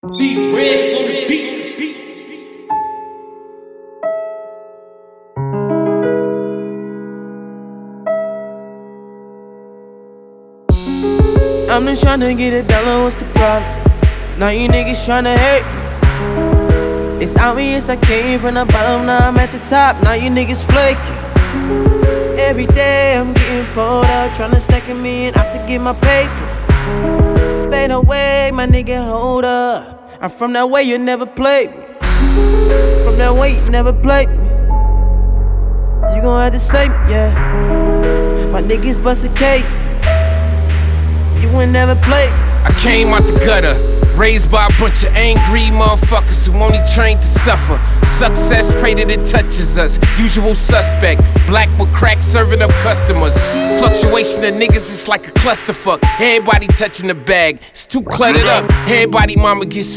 T-Reds on the beat. I'm just tryna get a dollar, what's the problem? Now you niggas tryna hate me. It's obvious I came from the bottom, now I'm at the top. Now you niggas flaky. Every day I'm getting pulled up, tryna stack a million out to get my paper. Fade away, my nigga, hold up. I'm from that way, you never played me. From that way, you never played me. You gon' have to slay me, yeah. My niggas bustin' cakes. You would never play. I came out the gutter, raised by a bunch of angry motherfuckers who only trained to suffer. Success, pray that it touches us. Usual suspect, black with crack serving up customers. Fluctuation of niggas is like a clusterfuck. Everybody touching the bag, it's too cluttered up. Everybody mama gets